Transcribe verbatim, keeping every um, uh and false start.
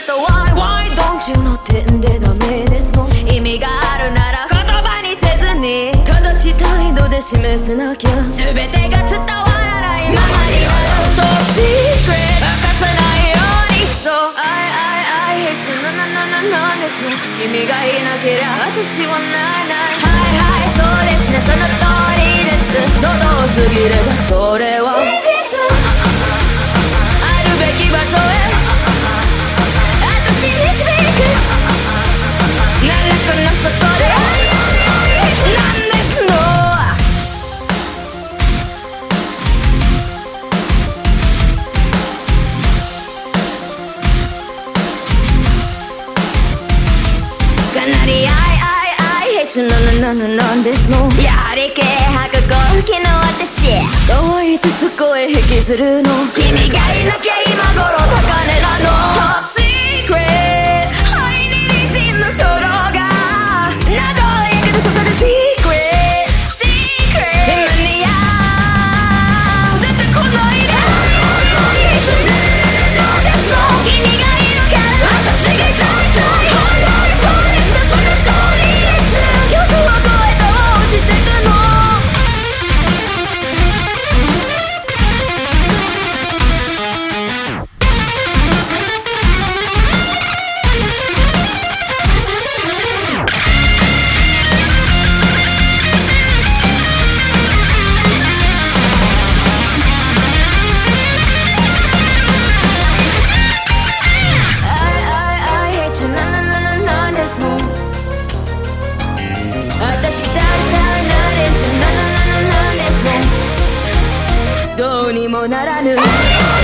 と Why Why don't you の点でダメですの。意味があるなら言葉にせずに正しい態度で示せなきゃ全てが伝わらないままにトップシークレット明かさないようにそう I I I hate you なななななんですの。君がいなけりゃ私はないないはいはいそうですねその通りです堂々すぎればそれは真実あるべき場所へ私導く何らかの外でなんですのかなり I I I hate you なななななんですの。やはり軽薄好きの私乾いて声引きずるの君がいなきゃ今頃高値なの Top secret 肺に滲んの衝動が謎をやけど刺さる secret secret 今にやだってこの色君がいるから私が痛いそうですねその通りです欲を超えて落ちてくのどうにもならぬ